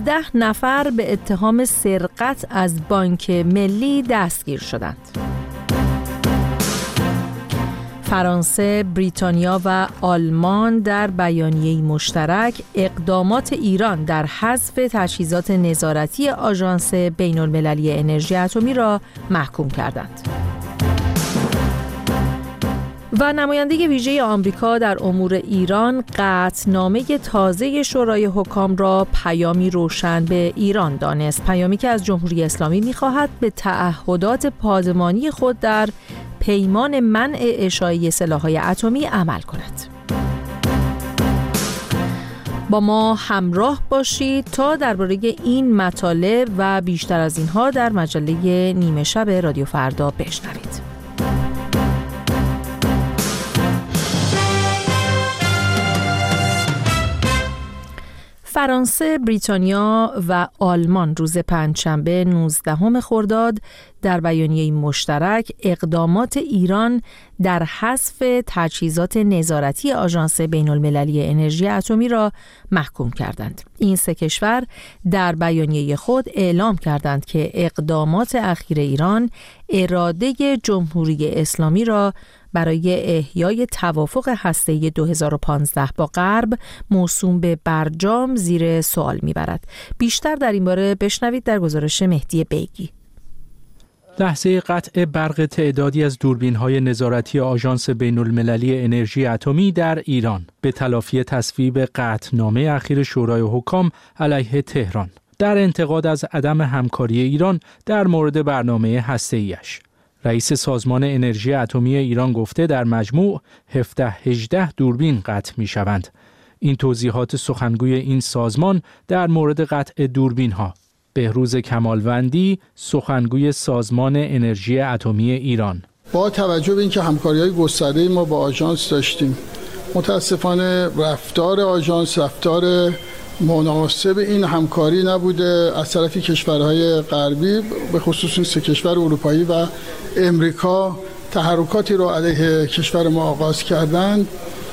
17 نفر به اتهام سرقت از بانک ملی دستگیر شدند. فرانسه، بریتانیا و آلمان در بیانیه‌ای مشترک اقدامات ایران در حذف تجهیزات نظارتی آژانس بین‌المللی انرژی اتمی را محکوم کردند. و نماینده ویژه آمریکا در امور ایران قطعنامه تازه شورای حکام را پیامی روشن به ایران دانست. پیامی که از جمهوری اسلامی می‌خواهد به تعهدات پادمانی خود در پیمان منع اشاعه سلاح‌های اتمی عمل کند. با ما همراه باشید تا درباره این مطالب و بیشتر از اینها در مجله نیمه شب رادیو فردا بشنوید. فرانسه، بریتانیا و آلمان روز پنجشنبه 19 خرداد در بیانیه مشترک اقدامات ایران در حذف تجهیزات نظارتی آژانس بین‌المللی انرژی اتمی را محکوم کردند. این سه کشور در بیانیه خود اعلام کردند که اقدامات اخیر ایران اراده جمهوری اسلامی را برای احیای توافق هسته‌ای 2015 با غرب موسوم به برجام زیر سوال می‌برد. بیشتر در این باره بشنوید در گزارش مهدی بیگی. لحظه قطع برق تعدادی از دوربین‌های نظارتی آژانس بین‌المللی انرژی اتمی در ایران به تلافی تصویب قطعنامه اخیر شورای حکام علیه تهران در انتقاد از عدم همکاری ایران در مورد برنامه هسته‌ایش. رئیس سازمان انرژی اتمی ایران گفته در مجموع 17-18 دوربین قطع می‌شوند. این توضیحات سخنگوی این سازمان در مورد قطع دوربین‌ها. بهروز کمالوندی، سخنگوی سازمان انرژی اتمی ایران: با توجه به اینکه همکاری‌های گسترده ما با آژانس داشتیم، متاسفانه رفتار آژانس رفتار مناسب این همکاری نبوده. از طرف کشورهای غربی به خصوص این سه کشور اروپایی و امریکا تحرکاتی رو علیه کشور ما آغاز کردند.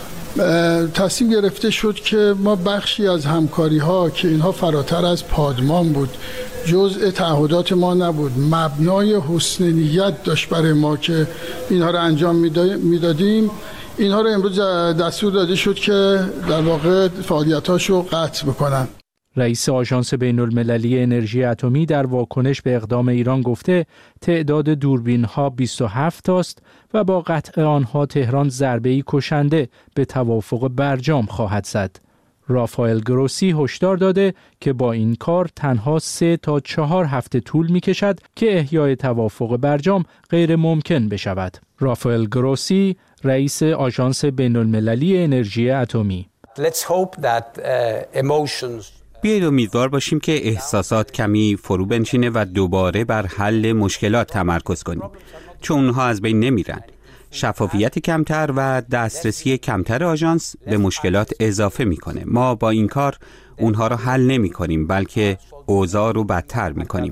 تصمیم گرفته شد که ما بخشی از همکاری‌ها که اینها فراتر از پادمان بود، جزء تعهدات ما نبود، مبنای حسن نیت داشت برای ما که اینها رو انجام میدادیم، اینها رو امروز دستور داده شد که در واقع فعالیت‌هاش رو قطع بکنن. رئیس آژانس بین‌المللی انرژی اتمی در واکنش به اقدام ایران گفته تعداد دوربین‌ها 27 است و با قطع آنها تهران ضربه‌ای کشنده به توافق برجام خواهد زد. رافائل گروسی هشدار داده که با این کار تنها 3 تا 4 هفته طول می‌کشد که احیای توافق برجام غیر ممکن بشود. رافائل گروسی، رئیس آژانس بین‌المللی انرژی اتمی: بیایید امیدوار باشیم که احساسات کمی فرو بنشینه و دوباره بر حل مشکلات تمرکز کنیم، چون اونها از بین نمیرن. شفافیت کمتر و دسترسی کمتر آژانس به مشکلات اضافه میکنه. ما با این کار اونها رو حل نمی کنیم، بلکه اوضاع رو بدتر میکنیم.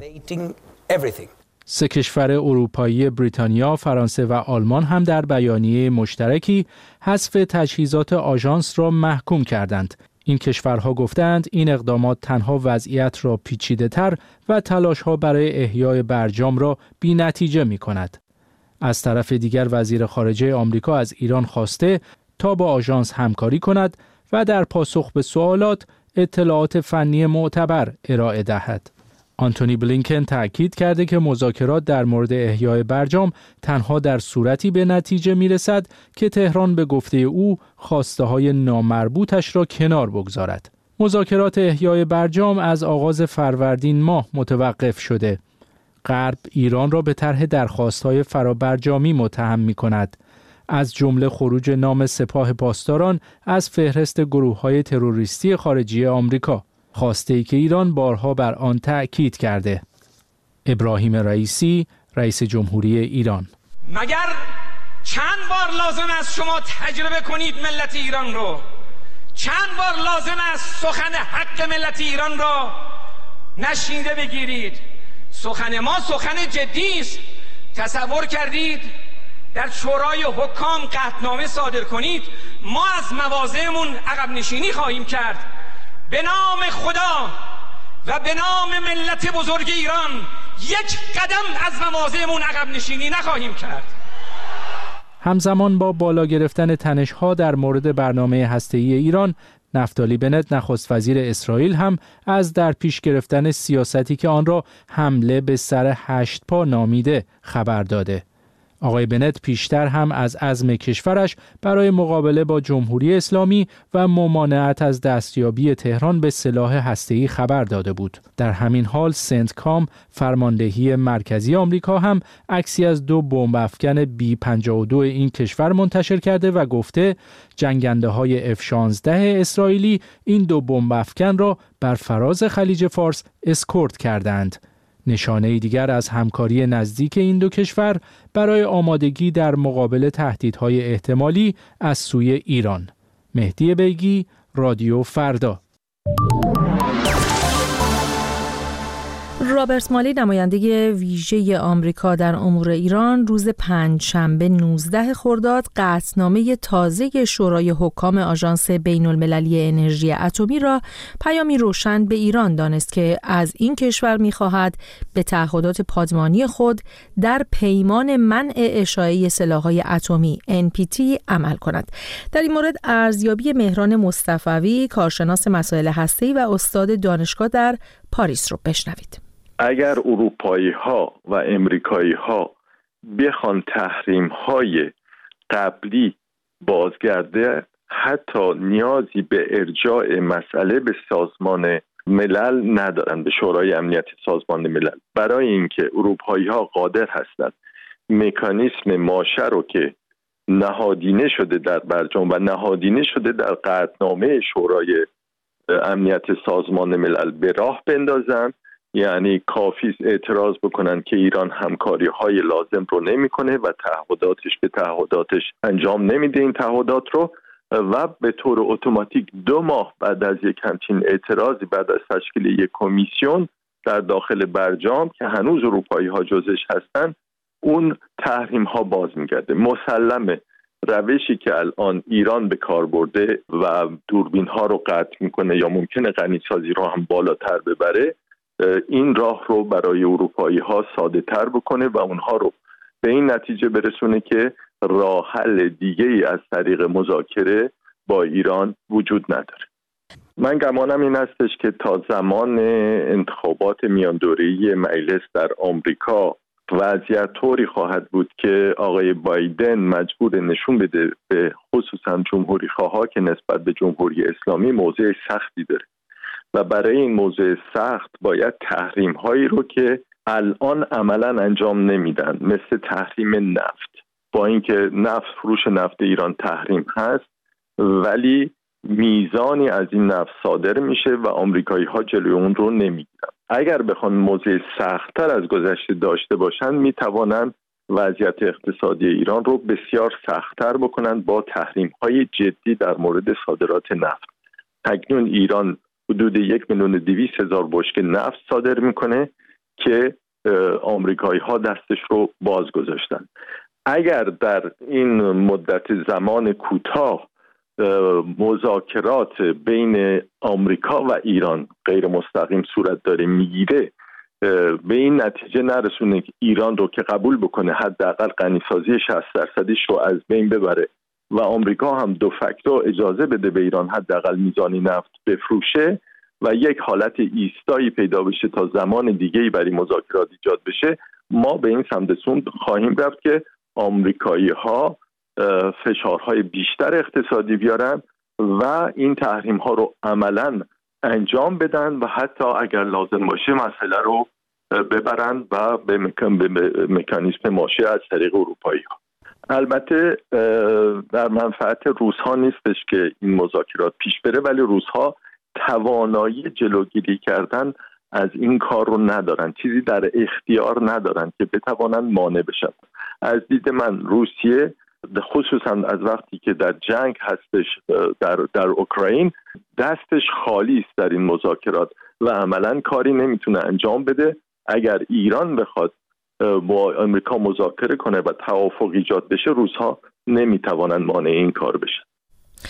3 کشور اروپایی بریتانیا، فرانسه و آلمان هم در بیانیه مشترکی حذف تجهیزات آژانس را محکوم کردند. این کشورها گفتند این اقدامات تنها وضعیت را پیچیده‌تر و تلاش‌ها برای احیای برجام را بی‌نتیجه می‌کند. از طرف دیگر وزیر خارجه آمریکا از ایران خواسته تا با آژانس همکاری کند و در پاسخ به سوالات اطلاعات فنی معتبر ارائه دهد. آنتونی بلینکن تأکید کرده که مذاکرات در مورد احیای برجام تنها در صورتی به نتیجه میرسد که تهران به گفته او خواسته‌های نامربوطش را کنار بگذارد. مذاکرات احیای برجام از آغاز فروردین ماه متوقف شده. غرب ایران را به طرح درخواست‌های فرابرجامی متهم می‌کند، از جمله خروج نام سپاه پاسداران از فهرست گروه‌های تروریستی خارجی آمریکا، خواسته‌ای که ایران بارها بر آن تأکید کرده. ابراهیم رئیسی، رئیس جمهوری ایران: مگر چند بار لازم است شما تجربه کنید ملت ایران رو؟ چند بار لازم است سخن حق ملت ایران را نشنیده بگیرید؟ سخن ما سخن جدی است. تصور کردید در شورای حکام قطعنامه صادر کنید ما از مواضعمون عقب نشینی خواهیم کرد؟ به نام خدا و به نام ملت بزرگ ایران یک قدم از مواضعمون عقب نشینی نخواهیم کرد. همزمان با بالا گرفتن تنش‌ها در مورد برنامه هسته‌ای ایران، نفتالی بنت نخست وزیر اسرائیل هم از در پیش گرفتن سیاستی که آن را حمله به سر 8 پا نامیده خبر داده. آقای بنت پیشتر هم از عزم کشورش برای مقابله با جمهوری اسلامی و ممانعت از دستیابی تهران به سلاح هسته‌ای خبر داده بود. در همین حال سنتکام، فرماندهی مرکزی آمریکا، هم عکسی از 2 بمب افکن B-52 این کشور منتشر کرده و گفته جنگنده‌های F-16 اسرائیلی این 2 بمب افکن را بر فراز خلیج فارس اسکورت کردند. نشانه دیگر از همکاری نزدیک این 2 کشور برای آمادگی در مقابل تهدیدهای احتمالی از سوی ایران. مهدی بیگی، رادیو فردا. رابرت مالی، نماینده ویژه آمریکا در امور ایران، روز پنجشنبه 19 خرداد قطعنامه تازه شورای حکام آژانس بین‌المللی انرژی اتمی را پیامی روشن به ایران دانست که از این کشور می‌خواهد به تعهدات پادمانی خود در پیمان منع اشاعه سلاح‌های اتمی NPT عمل کند. در این مورد ارزیابی مهران مصطفوی، کارشناس مسائل هسته‌ای و استاد دانشگاه در پاریس رو بشنوید. اگر اروپایی‌ها و امریکایی‌ها بخوان تحریم‌های قبلی بازگرده، حتی نیازی به ارجاع مسئله به سازمان ملل ندارن، به شورای امنیت سازمان ملل، برای اینکه اروپایی‌ها قادر هستند مکانیسم ماشه رو که نهادینه شده در برجام و نهادینه شده در قطعنامه شورای امنیت سازمان ملل به راه بندازن. یعنی کافی اعتراض بکنن که ایران همکاری‌های لازم رو نمی‌کنه و تعهداتش به تعهداتش انجام نمیده این تعهدات رو، و به طور اتوماتیک 2 ماه بعد از یک همچین اعتراضی، بعد از تشکیل یک کمیسیون در داخل برجام که هنوز اروپایی‌ها جزش هستن، اون تحریم‌ها باز می‌گرده. مسلمه روشی که الان ایران به کار برده و دوربین‌ها رو قطع می‌کنه یا ممکنه غنیسازی رو هم بالاتر ببره، این راه رو برای اروپایی‌ها ساده‌تر بکنه و اونها رو به این نتیجه برسونه که راه حل دیگه‌ای از طریق مذاکره با ایران وجود نداره. من گمانم این هستش که تا زمان انتخابات میاندوره‌ای مجلس در آمریکا وضعیت طوری خواهد بود که آقای بایدن مجبور نشون بده به خصوصا جمهوری خواها که نسبت به جمهوری اسلامی موضع سختی داره و برای این موضع سخت باید تحریم هایی رو که الان عملا انجام نمیدن، مثل تحریم نفت، با اینکه فروش نفت ایران تحریم هست ولی میزانی از این نفت صادر میشه و آمریکایی ها جلوی اون رو نمیگیرن. اگر بخوان موضع سخت‌تر از گذشته داشته باشن میتوانن وضعیت اقتصادی ایران رو بسیار سخت‌تر بکنن با تحریم‌های جدی در مورد صادرات نفت. اکنون ایران حدود 1,200,000 بشکه نفت صادر میکنه که آمریکایی‌ها دستش رو باز گذاشتن. اگر در این مدت زمان کوتاه مذاکرات بین آمریکا و ایران غیر مستقیم صورت داره میگیره، به این نتیجه نرسونه که ایران رو که قبول بکنه حداقل غنیسازی 60% رو از بین ببره و آمریکا هم دو فاکتور اجازه بده به ایران حداقل میزانی نفت بفروشه و یک حالت ایستایی پیدا بشه تا زمان دیگه‌ای برای مذاکرات ایجاد بشه، ما به این سمت سو خواهیم رفت که آمریکایی‌ها فشارهای بیشتر اقتصادی بیارن و این تحریم‌ها رو عملاً انجام بدن و حتی اگر لازم باشه مسئله رو ببرن و به مکانیسم ماشه از طریق اروپایی‌ها. البته در منفعت روس‌ها نیستش که این مذاکرات پیش بره، ولی روس‌ها توانایی جلوگیری کردن از این کار رو ندارن، چیزی در اختیار ندارن که بتوانن مانع بشن. از دید من روسیه خصوصا از وقتی که در جنگ هستش در اوکراین دستش خالی است در این مذاکرات و عملاً کاری نمیتونه انجام بده. اگر ایران بخواد با آمریکا مذاکره کنه و توافق ایجاد بشه، روس‌ها نمیتوانن مانع این کار بشن.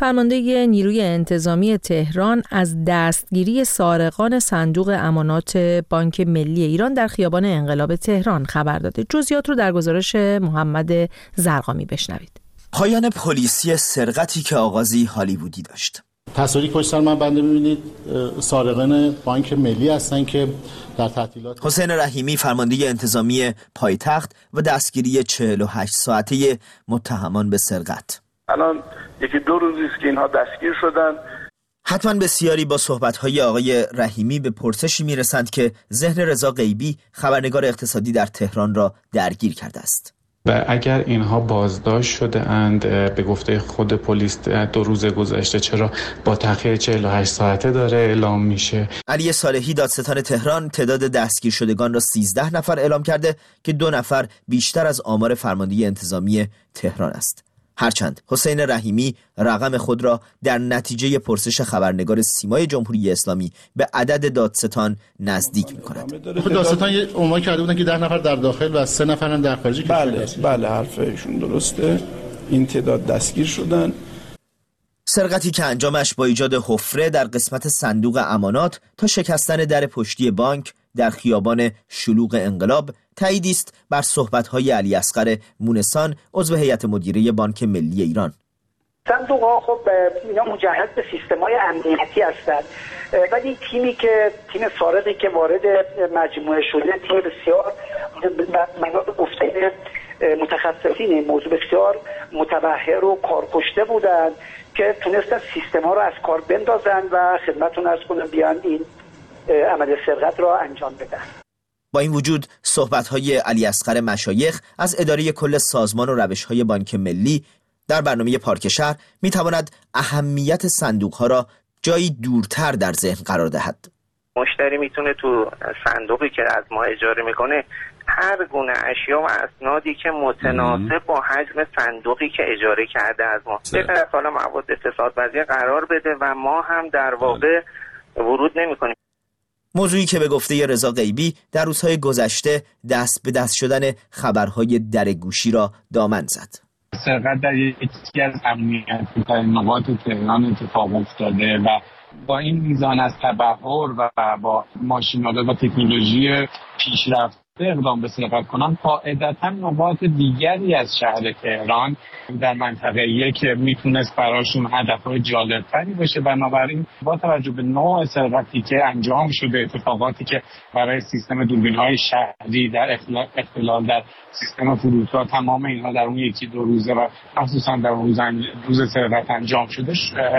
فرمانده نیروی انتظامی تهران از دستگیری سارقان صندوق امانات بانک ملی ایران در خیابان انقلاب تهران خبر داده. جزئیات رو در گزارش محمد زرقامی بشنوید. پایان پلیسی سرقتی که آغازی هالیوودی داشت. تصویری پشت سر من بنده می‌بینید سارقان بانک ملی هستن که در تعطیلات. حسین رحیمی فرمانده انتظامی پایتخت و دستگیری 48 ساعته متهمان به سرقت. الان یکی دو روزی است که اینها دستگیر شدن. حتما بسیاری با صحبت‌های آقای رحیمی به پرسشی میرسند که ذهن رضا غیبی خبرنگار اقتصادی در تهران را درگیر کرده است. و اگر اینها بازداشت شده اند به گفته خود پلیس 2 روز گذشته، چرا با تأخیر 48 ساعته داره اعلام میشه؟ علی صالحی دادستان تهران تعداد دستگیر شدگان را 13 نفر اعلام کرده که 2 نفر بیشتر از آمار فرمانده انتظامی تهران است. هرچند حسین رحیمی رقم خود را در نتیجه پرسش خبرنگار سیمای جمهوری اسلامی به عدد دادستان نزدیک می‌کند. دادستان عنوان کرده بودن که 10 نفر در داخل و 3 نفر در خارج کشور. بله حرف ایشون درسته. این تعداد دستگیر شدن. سرقتی که انجامش با ایجاد حفره در قسمت صندوق امانات تا شکستن در پشتی بانک در خیابان شلوغ انقلاب تاییدی است بر صحبت‌های علی اصغر مونسان عضو هیئت مدیره بانک ملی ایران. صندوق‌ها خب اینا مجهز به سیستم‌های امنیتی هستند، ولی تیم سارقی که وارد مجموعه شده تیم بسیار منابع گفته متخصصین موضوع بسیار متبحر و کارکشته بودند که تونستن سیستم‌ها رو از کار بندازن و خدمتتون عرض کنم بیان این عمل سرقت را انجام بدن. با این وجود صحبت‌های علی اصغر مشایخ از اداره کل سازمان و روش‌های بانک ملی در برنامه پارک شهر می‌تواند اهمیت صندوق‌ها را جایی دورتر در ذهن قرار دهد. مشتری میتونه تو صندوقی که از ما اجاره میکنه هر گونه اشیا و اسنادی که متناسب با حجم صندوقی که اجاره کرده از ما بهتر حالا مواد اقتصادپذیر قرار بده و ما هم در واقع ورود نمی‌کنیم. موضوعی که به گفته رضا غیبی در روزهای گذشته دست به دست شدن خبرهای درگوشی را دامن زد. سرقت در یکی از امنیتی‌ترین نقاط تهران اتفاق افتاده و با این میزان از تبحر و با ماشین‌آلات و تکنولوژی پیشرفته اقدام به سرقت کنان قاعدتاً نقاط دیگری از شهر تهران در منطقه یک میتونست براشون هدفهای جالبتری باشه. بنابراین با توجه به نوع سرقتی که انجام شده، اتفاقاتی که برای سیستم دوربین‌های شهری در اختلال در سیستم فرودگاه، تمام اینها در اون 1-2 روزه و خصوصا در روز سرقت انجام شده،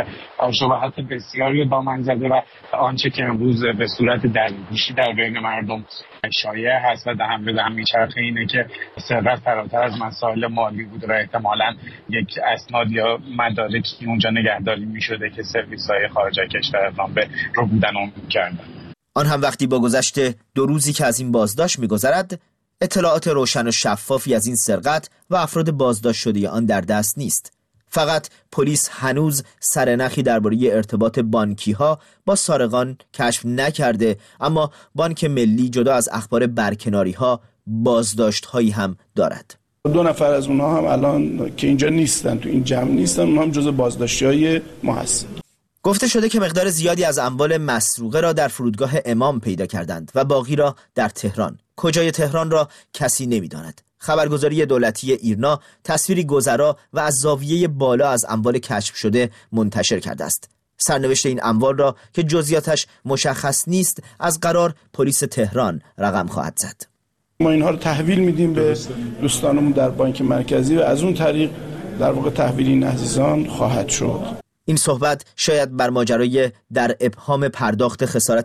شبهات بسیاری دامن زده و آنچه که امروز به صورت درگوشی در بین مردم شایع هست و دهن به دهن میچرخه اینه که سرقت فراتر از مسائل مالی بود و احتمالاً یک اسناد یا مدارکی اونجا نگهداری میشده که سرویس‌های خارج از کشور اقدام به رو بودن امید کردن. آن هم وقتی با گذشت 2 روزی که از این بازداشت میگذرد اطلاعات روشن و شفافی از این سرقت و افراد بازداشت شده آن در دست نیست. فقط پلیس هنوز سرنخی درباره ارتباط بانکی‌ها با سارقان کشف نکرده، اما بانک ملی جدا از اخبار برکناری‌ها بازداشت‌هایی هم دارد. 2 نفر از اونها هم الان که اینجا نیستن، تو این جمع نیستن، اونها هم جزء بازداشتی‌های ما هستن. گفته شده که مقدار زیادی از اموال مسروقه را در فرودگاه امام پیدا کردند و باقی را در تهران. کجای تهران را کسی نمی‌داند. خبرگزاری دولتی ایرنا تصویری گذرا و از زاویه بالا از اموال کشف شده منتشر کرده است. سرنوشت این اموال را که جزئیاتش مشخص نیست از قرار پلیس تهران رقم خواهد زد. ما اینها رو تحویل میدیم به دوستانمون در بانک مرکزی و از اون طریق در واقع تحویل این عزیزان خواهد شد. این صحبت شاید بر ماجرای در ابهام پرداخت خسارت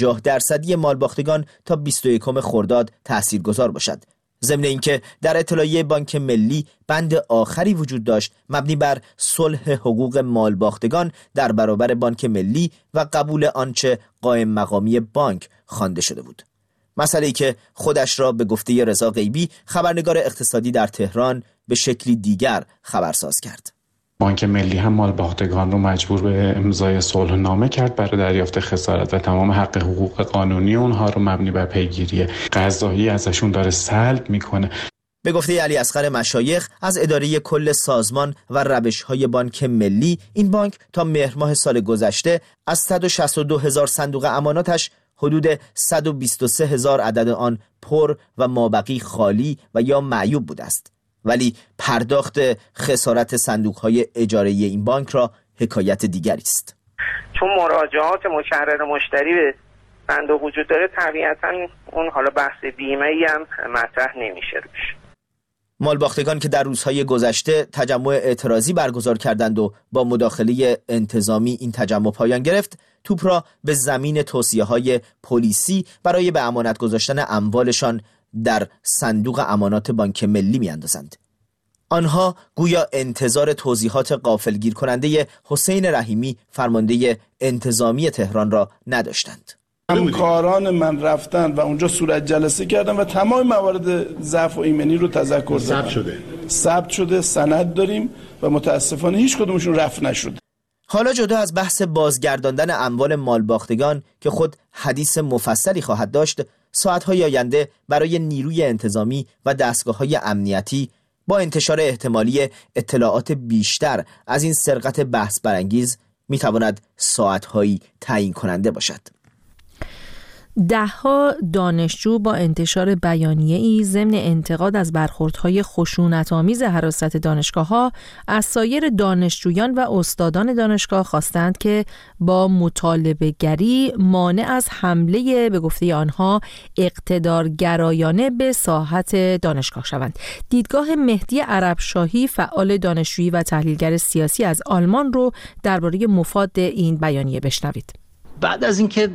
50% مالباختگان تا 21 خرداد تاثیرگذار باشد. ضمن اینکه در اطلاعیه بانک ملی بند آخری وجود داشت مبنی بر صلح حقوق مالباختگان در برابر بانک ملی و قبول آنچه قائم مقامی بانک خوانده شده بود. مسئله‌ای که خودش را به گفته رضا غیبی خبرنگار اقتصادی در تهران به شکلی دیگر خبرساز کرد. بانک ملی هم مالباختگان رو مجبور به امضای صلح‌نامه کرد برای دریافت خسارت و تمام حق حقوق قانونی اونها رو مبنی بر پیگیری قضایی ازشون داره سلب میکنه. به گفته علیاصغر مشایخ از اداره کل سازمان و روش‌های بانک ملی، این بانک تا مهر ماه سال گذشته از 162,000 صندوق اماناتش حدود 123,000 عدد آن پر و مابقی خالی و یا معیوب بوده است. ولی پرداخت خسارت صندوق‌های اجاره‌ای این بانک را حکایت دیگری است. چون مراجعات مکرر مشتری به صندوق وجود داره، طبیعتاً اون حالا بحث بیمه‌ای هم مطرح نمیشه روش. مالباختگان که در روزهای گذشته تجمع اعتراضی برگزار کردند و با مداخله انتظامی این تجمع پایان گرفت، توپ را به زمین توصیه‌های پلیسی برای به امانت گذاشتن اموالشان در صندوق امانات بانک ملی می‌اندازند. آنها گویا انتظار توضیحات غافلگیر کننده حسین رحیمی، فرمانده انتظامی تهران را نداشتند. همکاران من رفتن و اونجا صورت جلسه کردن و تمام موارد ضعف و ایمنی رو تذکر دادن. ثبت شده، سند داریم و متاسفانه هیچ کدومشون رفع نشد. حالا جدا از بحث بازگرداندن اموال مالباختگان که خود حدیث مفصلی خواهد داشت، ساعت‌های آینده برای نیروی انتظامی و دستگاه‌های امنیتی با انتشار احتمالی اطلاعات بیشتر از این سرقت بحث برانگیز میتواند ساعت‌هایی تعیین کننده باشد. ده‌ها دانشجو با انتشار بیانیه‌ای ضمن انتقاد از برخوردهای خشونت‌آمیز حراست دانشگاه‌ها از سایر دانشجویان و استادان دانشگاه خواستند که با مطالبه‌گری مانع از حمله به گفته آنها اقتدارگرایانه به ساحت دانشگاه شوند. دیدگاه مهدی عربشاهی، فعال دانشجویی و تحلیلگر سیاسی از آلمان رو درباره مفاد این بیانیه بشنوید. بعد از اینکه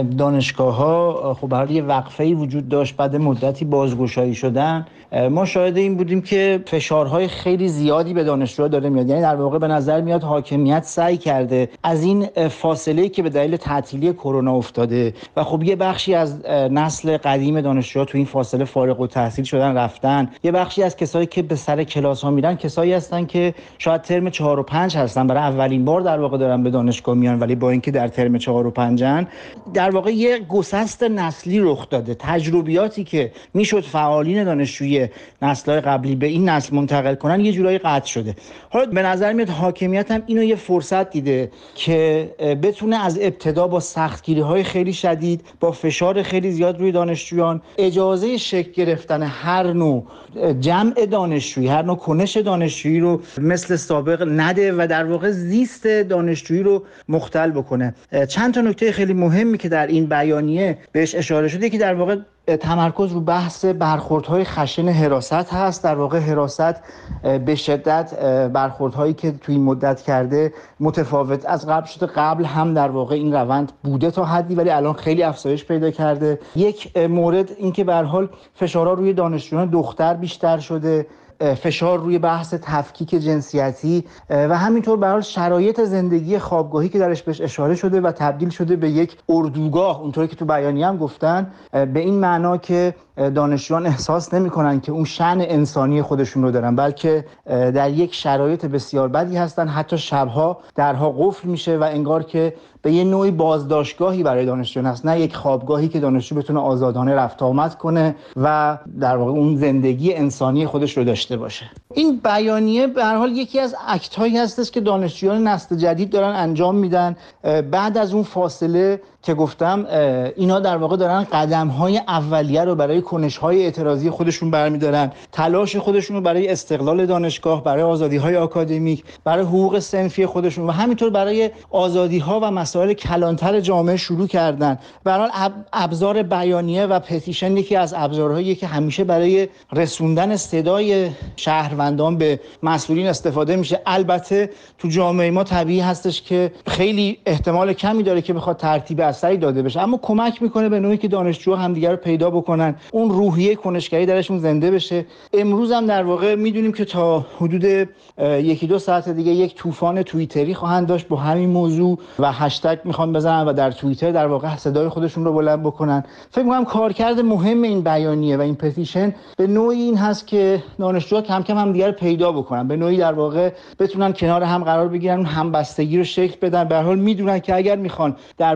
دانشگاه‌ها خب هر یه وقفه‌ای وجود داشت، بعد مدتی بازگشایی شدن، ما شاهد این بودیم که فشارهای خیلی زیادی به دانشجوها داره میاد. یعنی در واقع به نظر میاد حاکمیت سعی کرده از این فاصله‌ای که به دلیل تعطیلی کرونا افتاده و خب یه بخشی از نسل قدیم دانشجوها تو این فاصله فارغ التحصیل شدن رفتن، یه بخشی از کسایی که به سر کلاس‌ها میرن کسایی هستن که شاید ترم 4 و 5 هستن، برای اولین بار در واقع دارن به دانشگاه میان، ولی با اینکه در ترم 4 و 5 در واقع یه گسست نسلی رخ داده. تجربیاتی که میشد فعالین دانشجویی نسل‌های قبلی به این نسل منتقل کنن یه جورایی قطع شده. حالا به نظر میاد حاکمیت هم اینو یه فرصت دیده که بتونه از ابتدا با سختگیری‌های خیلی شدید، با فشار خیلی زیاد روی دانشجویان، اجازه شکل گرفتن هر نوع جمع دانشجویی، هر نوع کنش دانشجویی رو مثل سابق نده و در واقع زیست دانشجویی رو مختل بکنه. چند تا نکته خیلی مهمی که در این بیانیه بهش اشاره شده که در واقع تمرکز رو بحث برخوردهای خشن حراست هست. در واقع حراست به شدت برخوردهایی که توی این مدت کرده متفاوت از قبل شده. قبل هم در واقع این روند بوده تا حدی، ولی الان خیلی افزایش پیدا کرده. یک مورد این که به هر حال فشارها روی دانشجویان دختر بیشتر شده، فشار روی بحث تفکیک جنسیتی و همینطور به هر حال شرایط زندگی خوابگاهی که درش بهش اشاره شده و تبدیل شده به یک اردوگاه، اونطوری که تو بیانیه هم گفتن، به این معنا که دانشجویان احساس نمی‌کنن که اون شأن انسانی خودشون رو دارن، بلکه در یک شرایط بسیار بدی هستن. حتی شبها درها قفل میشه و انگار که به یه نوعی بازداشتگاهی برای دانشجویان هست، نه یک خوابگاهی که دانشجو بتونه آزادانه رفت آمد کنه و در واقع اون زندگی انسانی خودش رو داشته باشه. این بیانیه به هر حال یکی از اکت‌هایی هستش که دانشجویان نسل جدید دارن انجام میدن بعد از اون فاصله که گفتم. اینا در واقع دارن قدم‌های اولیه رو برای کنش‌های اعتراضی خودشون برمی‌دارن، تلاش خودشون رو برای استقلال دانشگاه، برای آزادی‌های آکادمیک، برای حقوق صنفی خودشون و همینطور برای آزادی‌ها و مسائل کلانتر جامعه شروع کردن. به هر حال ابزار بیانیه و پتیشن یکی از ابزارهایی که همیشه برای رسوندن صدای شهروندان به مسئولین استفاده میشه. البته تو جامعه ما طبیعی هستش که خیلی احتمال کمی داره که بخواد ترتیب اثری داده بشه، اما کمک میکنه به نوعی که دانشجوها همدیگه رو پیدا بکنن، اون روحیه کنشگری درشون زنده بشه. امروز هم در واقع میدونیم که تا حدود 1-2 ساعت دیگه یک طوفان توییتری خواهند داشت با همین موضوع و هشتگ میخوان بزنن و در توییتر در واقع صدای خودشون رو بلند بکنن. فکر میکنم کارکرد مهم این بیانیه و این پتیشن به نوعی این هست که دانشجوها کم کم همدیگه رو پیدا بکنن، به نوعی در واقع بتونن کنار هم قرار بگیرن، همبستگی رو شکل بدن. به هر حال میدونن که اگر میخوان در برابر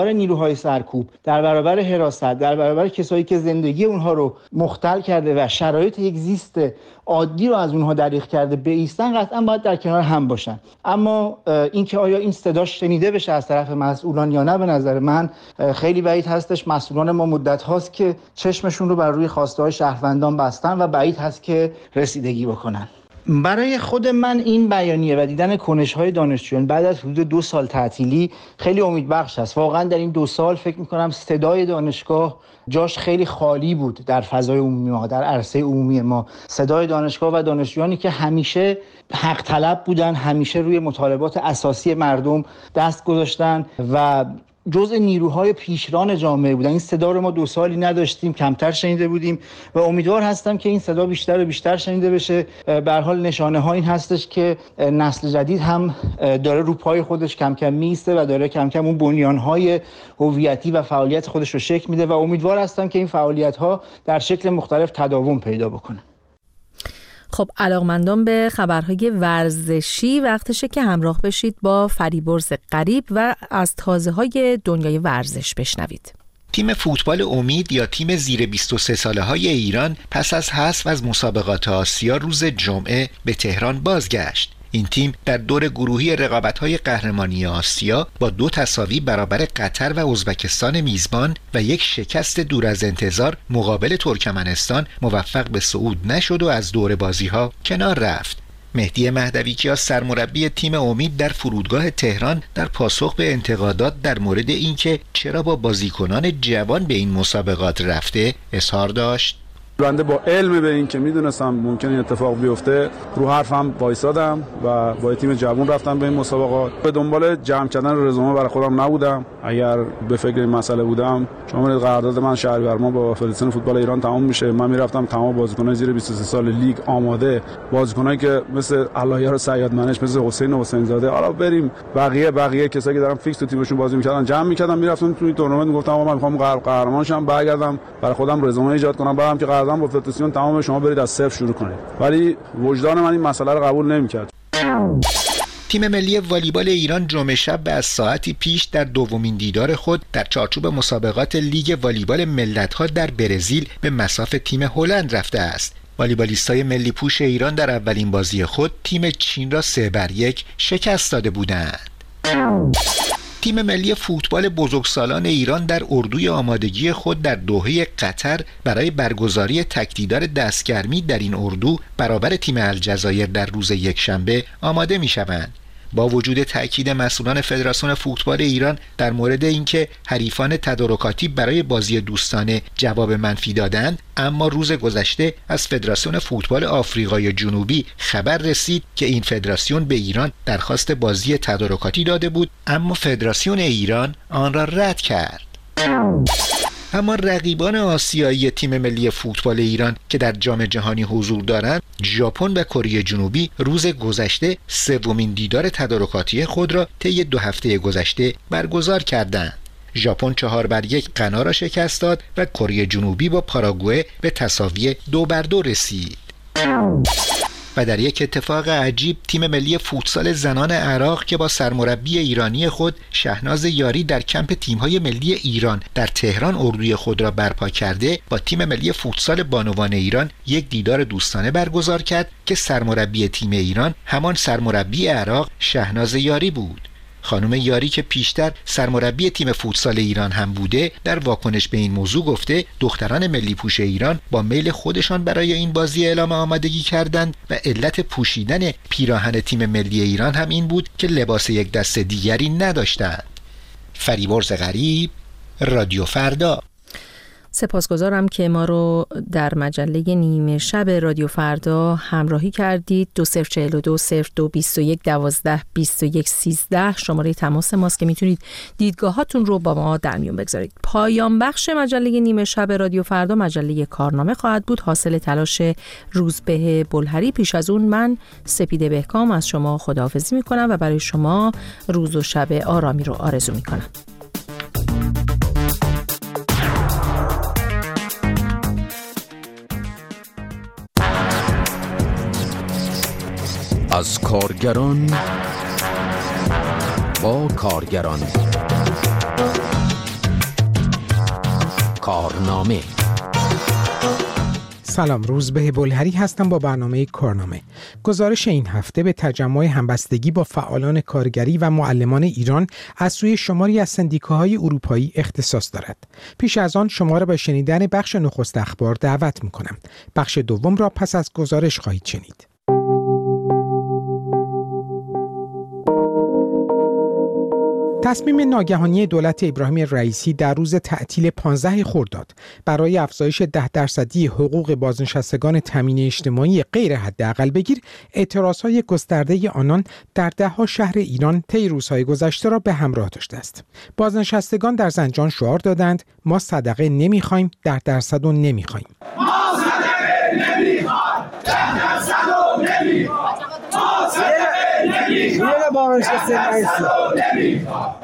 برابر نیروهای سرکوب، در برابر حراست، در برابر کسایی که زندگی اونها رو مختل کرده و شرایط یک زیست عادی رو از اونها دریغ کرده بایستن، قطعا باید در کنار هم باشن. اما اینکه آیا این صدا شنیده بشه از طرف مسئولان یا نه، به نظر من خیلی بعید هستش. مسئولان ما مدت هاست که چشمشون رو بر روی خواسته های شهروندان بستن و بعید هست که رسیدگی بکنن. برای خود من این بیانیه و دیدن کنش‌های دانشجویان بعد از حدود 2 سال تعطیلی خیلی امیدبخش است. واقعا در این 2 سال فکر می‌کنم صدای دانشگاه جاش خیلی خالی بود در فضای عمومی ما، در عرصه عمومی ما. صدای دانشگاه و دانشجویانی که همیشه حق طلب بودن، همیشه روی مطالبات اساسی مردم دست گذاشتن و جزء نیروهای پیشران جامعه بودن. این صدا رو ما 2 سالی نداشتیم، کمتر شنیده بودیم و امیدوار هستم که این صدا بیشتر و بیشتر شنیده بشه. به هر حال نشانه ها این هستش که نسل جدید هم داره رو پای خودش کم کم میسته و داره کم کم اون بنیان‌های هویتی و فعالیت خودش رو شکل میده و امیدوار هستم که این فعالیت‌ها در شکل مختلف تداوم پیدا بکنه. خب علاقمندان به خبرهای ورزشی وقتشه که همراه بشید با فریبرز غریب و از تازه‌های دنیای ورزش بشنوید. تیم فوتبال امید یا تیم زیر 23 ساله های ایران پس از حذف از مسابقات آسیا روز جمعه به تهران بازگشت. این تیم در دور گروهی رقابت‌های قهرمانی آسیا با 2 تساوی برابر قطر و ازبکستان میزبان و 1 شکست دور از انتظار مقابل ترکمنستان موفق به صعود نشد و از دور بازی‌ها کنار رفت. مهدی مهدویکیا سرمربی تیم امید در فرودگاه تهران در پاسخ به انتقادات در مورد اینکه چرا با بازیکنان جوان به این مسابقات رفته اظهار داشت: بنده با علم به این که میدونستم ممکنه این اتفاق بیفته رو حرفم وایسادم و با تیم جوان رفتم به این مسابقات. به دنبال جمع کردن رزومه برای خودم نبودم. اگر به فکر این مسئله بودم، شما قرارداد من شهریورماه با فدراسیون فوتبال ایران تمام میشه، من میرفتم تمام بازیکنان زیر 23 سال لیگ آماده، بازیکنایی که مثل اللهیار سیاد منش، مثل حسین و حسین زاده، حالا بریم بقیه کسایی که دارن فیکس تو تیمشون بازی میکردن جمع میکردم، میرفتم تو این تورنمنت، میگفتم من میخوام قهرمان شم، برگردم برای خودم رزومه ایجاد کنم، بعدم که قرارداد با فدراسیون تمام شما برید از صفر شروع کنید. ولی وجدان من این مسئله رو قبول نمی‌کرد. تیم ملی والیبال ایران جمعه شب از ساعتی پیش در دومین دیدار خود در چارچوب مسابقات لیگ والیبال ملت‌ها در برزیل به مصاف تیم هلند رفته است. والیبالیستای ملی پوش ایران در اولین بازی خود تیم چین را 3-1 شکست داده بودند. تیم ملی فوتبال بزرگسالان ایران در اردوی آمادگی خود در دوحه قطر برای برگزاری تکدیدار دستگرمی در این اردو برابر تیم الجزایر در روز یکشنبه آماده می‌شوند. با وجود تأکید مسئولان فدراسیون فوتبال ایران در مورد اینکه حریفان تدارکاتی برای بازی دوستانه جواب منفی دادند، اما روز گذشته از فدراسیون فوتبال آفریقای جنوبی خبر رسید که این فدراسیون به ایران درخواست بازی تدارکاتی داده بود، اما فدراسیون ایران آن را رد کرد. اما رقیبان آسیایی تیم ملی فوتبال ایران که در جام جهانی حضور دارند، ژاپن و کره جنوبی، روز گذشته 3مین دیدار تدارکاتی خود را طی 2 هفته گذشته برگزار کردند. ژاپن 4-1 غنا را شکست داد و کره جنوبی با پاراگوئه به تساوی 2-2 رسید. و در یک اتفاق عجیب، تیم ملی فوتسال زنان عراق که با سرمربی ایرانی خود شهناز یاری در کمپ تیم‌های ملی ایران در تهران اردوی خود را برپا کرده، با تیم ملی فوتسال بانوان ایران یک دیدار دوستانه برگزار کرد که سرمربی تیم ایران همان سرمربی عراق شهناز یاری بود. خانم یاری که پیشتر سرمربی تیم فوتسال ایران هم بوده، در واکنش به این موضوع گفته دختران ملی پوش ایران با میل خودشان برای این بازی اعلام آمادگی کردند و علت پوشیدن پیراهن تیم ملی ایران هم این بود که لباس یک دست دیگری نداشتند. فریبرز غریب، رادیو فردا. سپاسگزارم که ما رو در مجله نیمه شب رادیو فردا همراهی کردید. 2042 02 21 12 21 13 شماره تماس ماست که میتونید دیدگاهاتون رو با ما در میون بگذارید. پایان بخش مجله نیمه شب رادیو فردا مجله کارنامه خواهد بود، حاصل تلاش روزبه بلهری. پیش از اون من سپیده بهکام از شما خداحافظی میکنم و برای شما روز و شب آرامی رو آرزو میکنم. از کارگران با کارگران کارنامه. سلام، روزبه بلهری هستم با برنامه کارنامه. گزارش این هفته به تجمع همبستگی با فعالان کارگری و معلمان ایران از سوی شماری از سندیکاهای اروپایی اختصاص دارد. پیش از آن شما را به شنیدن بخش نخست اخبار دعوت می‌کنم. بخش دوم را پس از گزارش خواهید شنید. تصمیم ناگهانی دولت ابراهیم رئیسی در روز تعطیل 15 خرداد برای افزایش 10% حقوق بازنشستگان تامین اجتماعی غیر حداقل بگیر اعتراضهای گسترده آنان در ده‌ها شهر ایران طی روزهای گذشته را به همراه داشته است. بازنشستگان در زنجان شعار دادند ما صدقه نمیخوایم، 10% رو نمیخوایم. ما صدقه نمیخوایم، 10% رو نمیخوایم. ما صدقه نمیخوایم.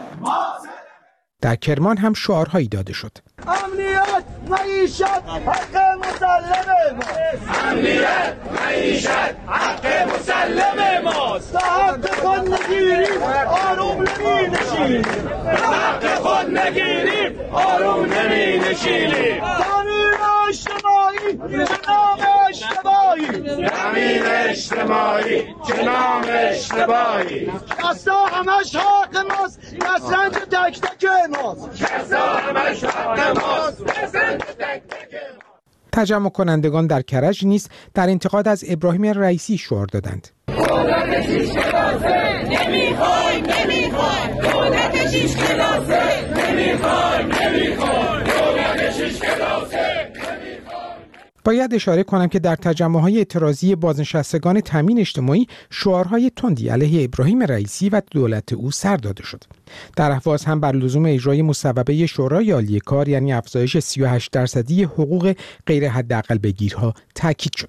در کرمان هم شعارهایی داده شد. امنیت، معیشت، حق مسلم ماست. امنیت، معیشت، حق مسلم ماست. تا حق خود نگیریم، آروم نمی نشینیم. تا حق خود نگیریم، آروم نمی نشینیم. تامین اجتماعی، جناب اجتماعی. تامین اجتماعی، جناب اجتماعی. کسا همش حق ماست، نسنج تک تک ماست. کسا همش حق ماست، نسنج تک تک ماست. تجمع کنندگان در کرج نیز در انتقاد از ابراهیم رئیسی شعار دادند. دولت 6 کلاسه نمیخوایم، نمیخوایم. دولت 6 کلاسه نمیخوایم، نمیخوایم. دولت 6 کلاسه. باید اشاره کنم که در تجمع‌های اعتراضی بازنشستگان تامین اجتماعی شعارهای تندی علیه ابراهیم رئیسی و دولت او سر داده شد. در اهواز هم بر لزوم اجرای مصوبه شورای عالی کار یعنی افزایش 38% حقوق غیر حداقل بگیرها تاکید شد.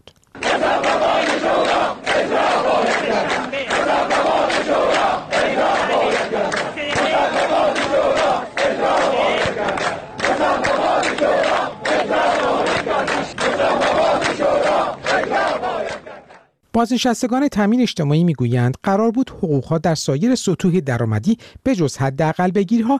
بازنشستگان تامین اجتماعی میگویند قرار بود حقوقها در سایر سطوح درآمدی به جز حداقل بگیرها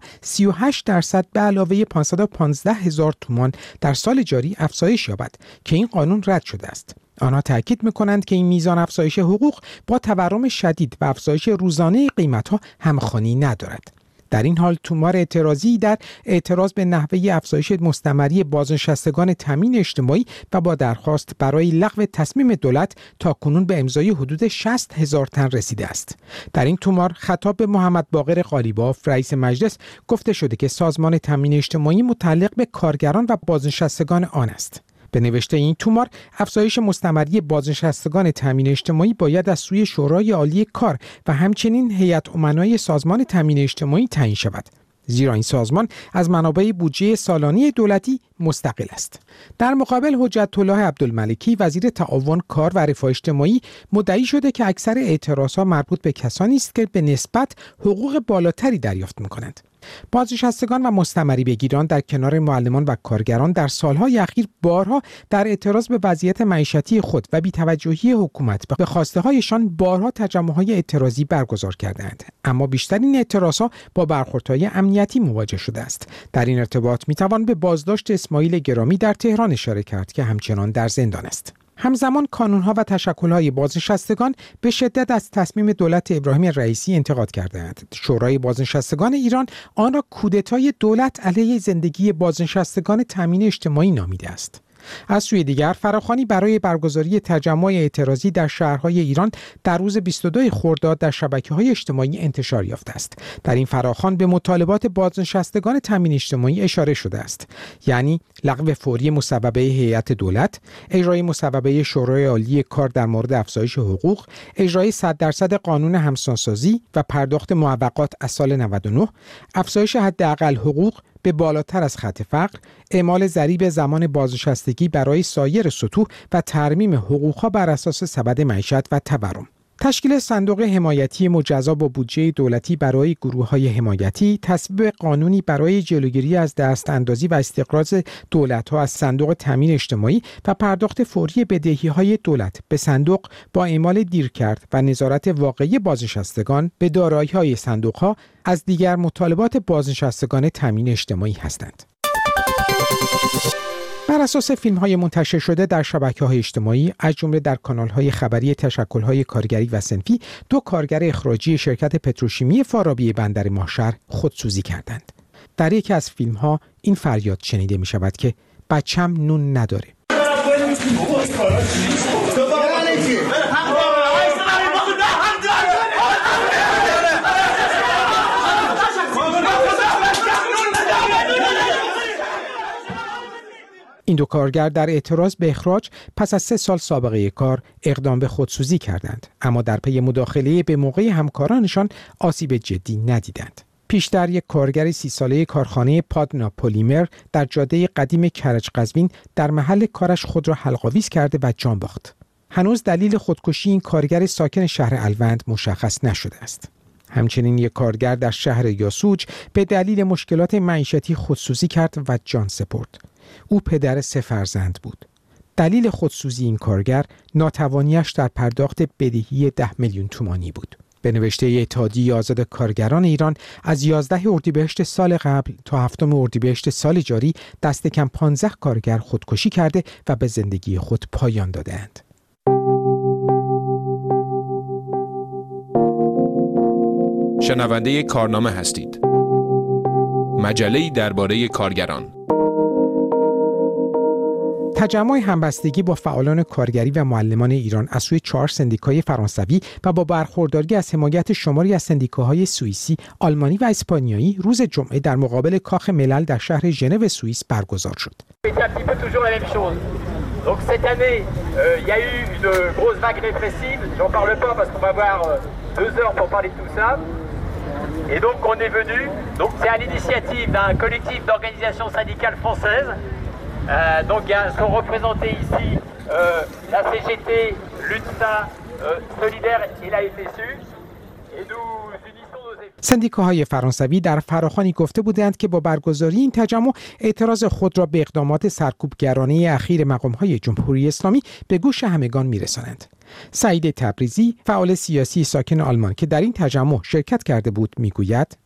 38% به علاوه 515,000 تومان در سال جاری افزایش یابد که این قانون رد شده است. آنها تاکید می‌کنند که این میزان افزایش حقوق با تورم شدید و افزایش روزانه قیمت‌ها همخوانی ندارد. در این حال تومار اعتراضی در اعتراض به نحوه افزایش مستمری بازنشستگان تامین اجتماعی و با درخواست برای لغو تصمیم دولت تاکنون به امضای حدود 60,000 تن رسیده است. در این تومار خطاب به محمد باقر قالیباف رئیس مجلس گفته شده که سازمان تامین اجتماعی متعلق به کارگران و بازنشستگان آن است. به نوشته این تومار افزایش مستمری بازنشستگان تامین اجتماعی باید از سوی شورای عالی کار و همچنین هیئت امنای سازمان تامین اجتماعی تعیین شود، زیرا این سازمان از منابع بودجه سالانه دولتی مستقل است. در مقابل حجت الله عبدالملکی وزیر تعاون کار و رفاه اجتماعی مدعی شده که اکثر اعتراضها مربوط به کسانی است که به نسبت حقوق بالاتری دریافت می‌کنند. بازنشستگان و مستمری بگیران در کنار معلمان و کارگران در سالهای اخیر بارها در اعتراض به وضعیت معیشتی خود و بی‌توجهی حکومت به خواسته‌هایشان بارها تجمع‌های اعتراضی برگزار کردند، اما بیشترین اعتراضها با برخوردهای امنیتی مواجه شده است. در این ارتباط می‌توان به بازداشت اسماعیل گرامی در تهران اشاره کرد که همچنان در زندان است. همزمان کانون‌ها و تشکل‌های بازنشستگان به شدت از تصمیم دولت ابراهیم رئیسی انتقاد کردند. شورای بازنشستگان ایران آن را کودتای دولت علیه زندگی بازنشستگان تامین اجتماعی نامیده است. از سوی دیگر فراخوانی برای برگزاری تجمع اعتراضی در شهرهای ایران در روز 22 خرداد در شبکه‌های اجتماعی انتشار یافته است. در این فراخوان به مطالبات بازنشستگان تامین اجتماعی اشاره شده است، یعنی لغو فوری مصوبه هیئت دولت، اجرای مصوبه شورای عالی کار در مورد افزایش حقوق، اجرای 100% قانون همسانسازی و پرداخت معوقات از سال 99، افزایش حداقل حقوق به بالاتر از خط فقر، اعمال ضریب زمان بازنشستگی برای سایر سطوح و ترمیم حقوقها بر اساس سبد معیشت و تورم. تشکیل صندوق حمایتی مجزا با بودجه دولتی برای گروه‌های حمایتی، تصویب قانونی برای جلوگیری از دست اندازی و استقراض دولت‌ها از صندوق تامین اجتماعی و پرداخت فوری بدهی‌های دولت به صندوق با اعمال دیرکرد و نظارت واقعی بازنشستگان به دارایی‌های صندوق‌ها از دیگر مطالبات بازنشستگان تامین اجتماعی هستند. بر اساس فیلم‌های منتشر شده در شبکه‌های اجتماعی از جمله در کانال‌های خبری تشکل‌های کارگری و صنفی، 2 کارگر اخراجی شرکت پتروشیمی فارابی بندر ماهشهر خودسوزی کردند. در یکی از فیلم‌ها این فریاد شنیده می‌شود که بچم نون نداره. این 2 کارگر در اعتراض به اخراج پس از 3 سال سابقه کار اقدام به خودسوزی کردند، اما در پی مداخله به موقع همکارانشان آسیب جدی ندیدند. پیشتر یک کارگر 30 ساله کارخانه پادنا پلیمر در جاده قدیم کرج قزوین در محل کارش خود را حلق‌آویز کرده و جان باخت. هنوز دلیل خودکشی این کارگر ساکن شهر الوند مشخص نشده است. همچنین یک کارگر در شهر یاسوج به دلیل مشکلات معیشتی خودسوزی کرد و جان سپرد. او پدر 3 فرزند بود. دلیل خودسوزی این کارگر ناتوانیش در پرداخت بدهی 10 میلیون تومانی بود. به نوشته اتحادیه آزاد کارگران ایران از 11 اردیبهشت سال قبل تا 7 اردیبهشت سال جاری دست کم 15 کارگر خودکشی کرده و به زندگی خود پایان داده‌اند. شنونده کارنامه هستید. مجله‌ای درباره کارگران. تجمع همبستگی با فعالان کارگری و معلمان ایران از سوی 4 سندیکای فرانسوی و با برخورداری از حمایت شماری از سندیکاهای سوئیسی، آلمانی و اسپانیایی روز جمعه در مقابل کاخ ملل در شهر ژنو سوئیس برگزار شد. Donc cette année, il y a eu une grosse vague répressive. J'en parle pas parce qu'on va avoir 2 heures pour parler de tout ça. Et donc on est venu. Donc c'est à l'initiative d'un collectif d'organisations syndicales françaises. Donc sont représentés ici la CGT, l'UNSA, Solidaire et la FSU. Et nous unissons nos efforts. سندیکاهای فرانسوی در فراخوانی گفته بودند که با برگزاری این تجمع اعتراض خود را به اقدامات سرکوبگرانه اخیر مقام‌های جمهوری اسلامی به گوش همگان می‌رسانند. سعید تبریزی، فعال سیاسی ساکن آلمان که در این تجمع شرکت کرده بود، می‌گوید: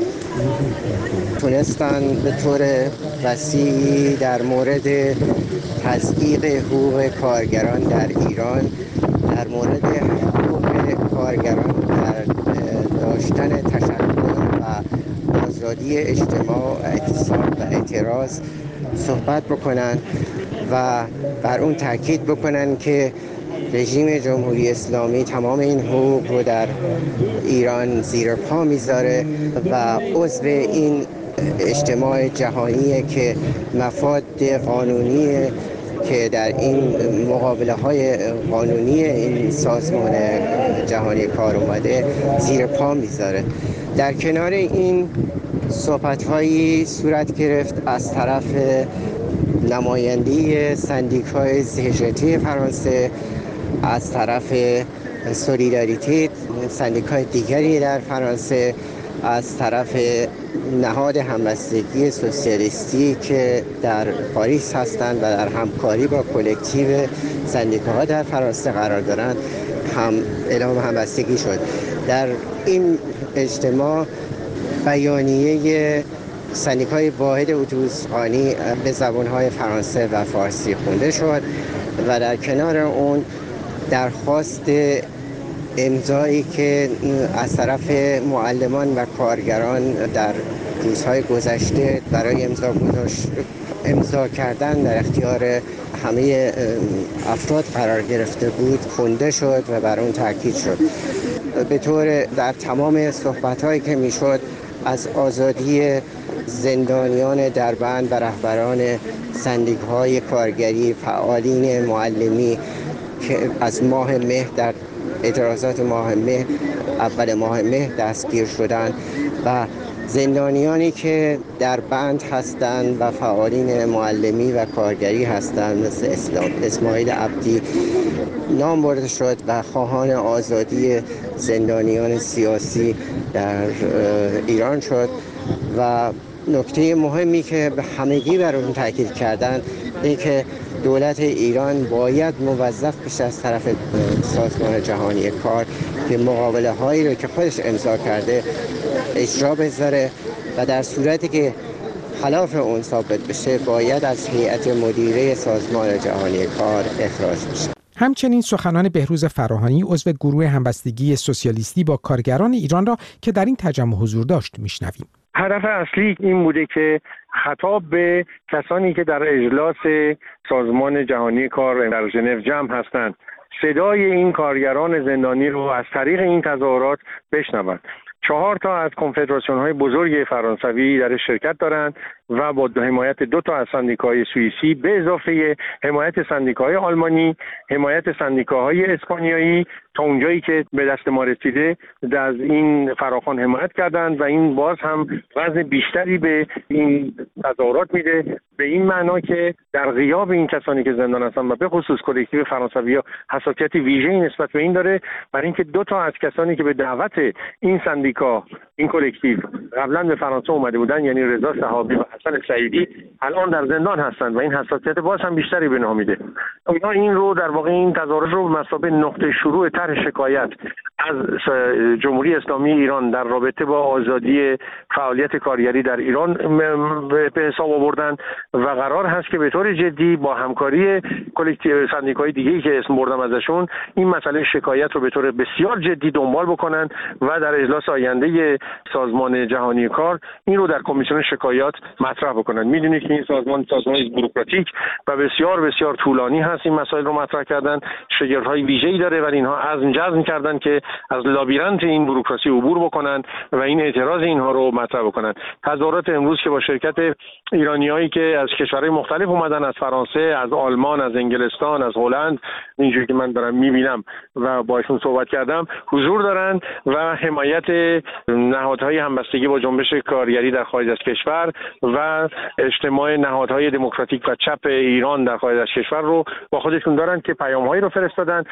تونستن به طور وسیعی در مورد تضییق حقوق کارگران در ایران، در مورد حقوق کارگران در داشتن تشکل و آزادی اجتماع، اعتصاب و اعتراض صحبت بکنن و بر اون تاکید بکنن که رژیم جمهوری اسلامی تمام این حقوق رو در ایران زیر پا میذاره و عضو این اجتماع جهانیه که مفاد قانونی که در این مقابله های قانونی این سازمان جهانی کار اومده زیر پا میذاره. در کنار این صحبت هایی صورت گرفت از طرف نماینده سندیکای CGT فرانسه، از طرف سولیداریته سندیکای دیگری در فرانسه، از طرف نهاد همبستگی سوسیالیستی که در پاریس هستند و در همکاری با کلکتیو سندیکاها در فرانسه قرار دارند هم اعلام همبستگی شد. در این اجتماع بیانیه سندیکای واحد اتوبوسخوانی به زبانهای فرانسه و فارسی خونده شد و در کنار اون درخواست امضایی که از طرف معلمان و کارگران در روزهای گذشته برای امضا کردن در اختیار همه افراد قرار گرفته بود خونده شد و بر اون تاکید شد. به طور در تمام صحبت‌هایی که میشد از آزادی زندانیان دربند و رهبران سندیک‌های کارگری، فعالین معلمی که از ماه مه در اعتراضات ماه مه، اول ماه مه دستگیر شدند و زندانیانی که در بند هستند و فعالین معلمی و کارگری هستند مثل اسماعیل عبدی نام برده شد و خواهان آزادی زندانیان سیاسی در ایران شد. و نکته مهمی که به همگی بر اون تاکید کردند این که دولت ایران باید موظف بشه از طرف سازمان جهانی کار که مقابله هایی رو که خودش امضا کرده اجرا بذاره و در صورتی که خلاف اون ثابت بشه باید از هیئت مدیره سازمان جهانی کار اخراج بشه. همچنین سخنان بهروز فراهانی عضو گروه همبستگی سوسیالیستی با کارگران ایران را که در این تجمع حضور داشت میشنویم. هدف اصلی این بوده که خطاب به کسانی که در اجلاس سازمان جهانی کار در ژنو جمع هستند صدای این کارگران زندانی رو از طریق این تظاهرات بشنوند. 4 تا از کنفدراسیون‌های بزرگ فرانسوی در شرکت دارند و با حمایت 2 تا از سندیکاهای سوئیسی به اضافه حمایت سندیکاهای آلمانی، حمایت سندیکاهای اسپانیایی تا اونجایی که به دست ما رسیده از این فراخوان حمایت کردند و این باز هم وزن بیشتری به این تظاهرات میده، به این معنا که در غیاب این کسانی که زندان هستن و به خصوص کلکتیو فرانسوی‌ها حساسیت ویژه‌ای نسبت به این داره، برای اینکه 2 تا از کسانی که به دعوت این سندیکا این کلکتیو قبلا به فرانسه اومده بودن، یعنی رضا صحابی و حسن سعیدی، الان در زندان هستند و این حساسیت باز هم بیشتری به نام میده. اونا این رو در واقع این تظاهرات رو به مثابه نقطه شروع طرح شکایت از جمهوری اسلامی ایران در رابطه با آزادی فعالیت کارگری در ایران به حساب آوردن و قرار هست که به طور جدی با همکاری کلکتیو سندیکای دیگه‌ای که اسم بردم ازشون این مسئله شکایت رو به طور بسیار جدی دنبال بکنن و در اجلاس آینده سازمان جهانی کار این رو در کمیسیون شکایات مطرح بکنن. میدونید که این سازمان بوروکراتیک و بسیار بسیار طولانی هست. این مسائل رو مطرح کردن، شگردهای ویژه‌ای داره ولی اینها عزم جزم کردن که از لابیرنت این بوروکراسی عبور بکنن و این اعتراض اینها رو مطرح بکنن. تظاهرات امروز که با شرکت ایرانیایی که از کشورهای مختلف اومدن، از فرانسه، از آلمان، از انگلستان، از هلند، اینجوری که من دارم میبینم و باشون صحبت کردم، حضور دارن و حمایت نهادهای همبستگی با جنبش کارگری در خارج از کشور و اجتماع نهادهای دموکراتیک و چپ ایران در خارج از کشور رو با خودشون دارن که پیام‌هایی رو فرستادن.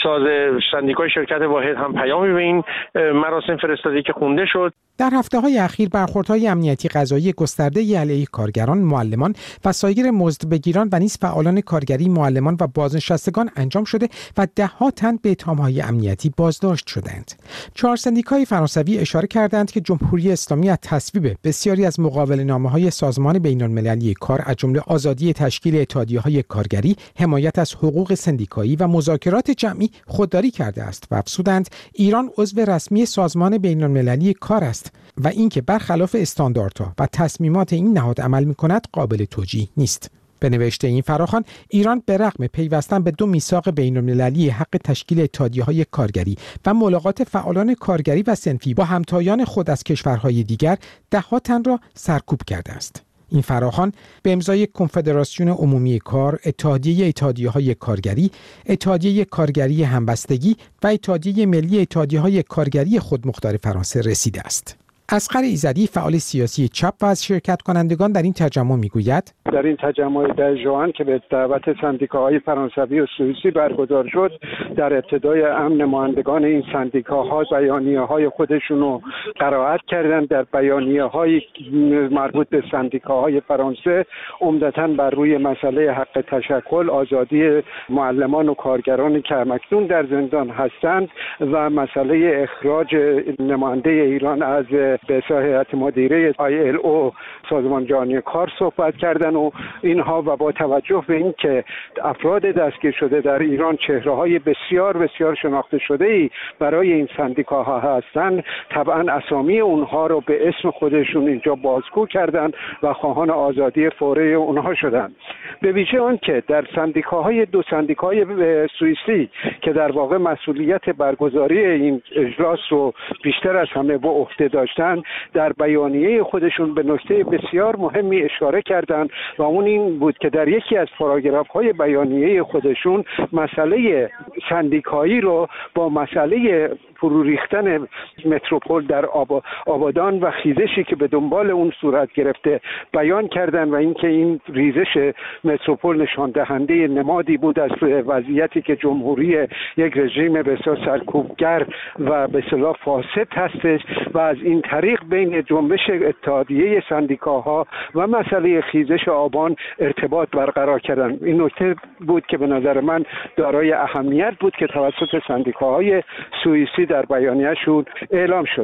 سندیکای شرکت واحد هم پیامی به این مراسم فرستاده که خونده شد. در هفته‌های اخیر برخوردهای امنیتی قضایی گسترده علیه کارگران، معلمان و سایر مزدبگیران و نیز فعالان کارگری، معلمان و بازنشستگان انجام شده و ده‌ها تن به اتهام‌های امنیتی بازداشت شدند. 4 سندیکای فرانسوی اشاره کردند که جمهوری اسلامی از تصویب بسیاری از مقاوله‌نامه‌های سازمان بین‌المللی کار از جمله آزادی تشکیل اتحادیه‌های کارگری، حمایت از حقوق سندیکایی و مذاکرات جمعی خودداری کرده است و افزودند ایران عضو رسمی سازمان بین‌المللی کار است و اینکه برخلاف استانداردها و تصمیمات این نهاد عمل می‌کند قابل توجیه نیست. به نوشته این فراخوان، ایران به رغم پیوستن به 2 میثاق بین‌المللی حق تشکیل اتحادیه‌های کارگری و ملاقات فعالان کارگری و صنفی با همتایان خود از کشورهای دیگر، ده‌ها تن را سرکوب کرده است. این فراخوان به امضای کنفدراسیون عمومی کار، اتحادیه‌های کارگری، اتحادیه کارگری همبستگی و اتحادیه ملی اتحادیه‌های کارگری خودمختار فرانسه رسیده است. اصغر ایزدی فعال سیاسی چپ و از شرکت کنندگان در این تجمع میگوید در این تجمع 10 ژوئن که به دعوت سندیکاهای فرانسوی و سوئیسی برگزار شد، در ابتدای نمایندگان این سندیکاها بیانیه‌های خودشون رو قرائت کردند. در بیانیه‌های مربوط به سندیکاهای فرانسه عمدتاً بر روی مسئله حق تشکل، آزادی معلمان و کارگرانی که همکنون در زندان هستند و مسئله اخراج نماینده ایران از به هیئت مدیره ILO سازمان جهانی کار صحبت کردن و اینها و با توجه به این که افراد دستگیر شده در ایران چهره‌های بسیار بسیار شناخته شده‌ای برای این سندیکاها هستند، طبعا اسامی اونها رو به اسم خودشون اینجا بازگو کردن و خواهان آزادی فوری اونها شدند. به ویژه آن که در سندیکاهای 2 سندیکای سوئیسی که در واقع مسئولیت برگزاری این اجلاس رو بیشتر از همه به عهده داشتن، در بیانیه خودشون به نکته بسیار مهمی اشاره کردند و اون این بود که در یکی از پاراگراف‌های بیانیه خودشون مسئله سندیکایی رو با مسئله فرو ریختن متروپول در آبادان و خیزشی که به دنبال اون صورت گرفته بیان کردن و اینکه این ریزش متروپول نشان دهنده نمادی بود از وضعیتی که جمهوری یک رژیم بسیار سرکوبگر و به اصطلاح فاسد هستش و از این طریق بین جنبش اتحادیه سندیکاها و مسئله خیزش آبان ارتباط برقرار کردن. این نکته بود که به نظر من دارای اهمیت بود که توسط سندیکاهای سوئیسی در بیانیه‌شون اعلام شد.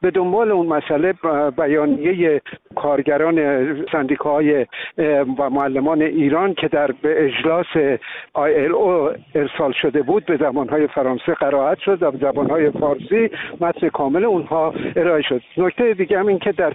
به دنبال اون مسئله بیانیه کارگران سندیکاهای و معلمان ایران که در به اجلاس ILO ارسال شده بود به زبانهای فرانسه قرائت شد و به زبانهای فارسی متن کامل اونها ارائه شد. نکته دیگه هم این که در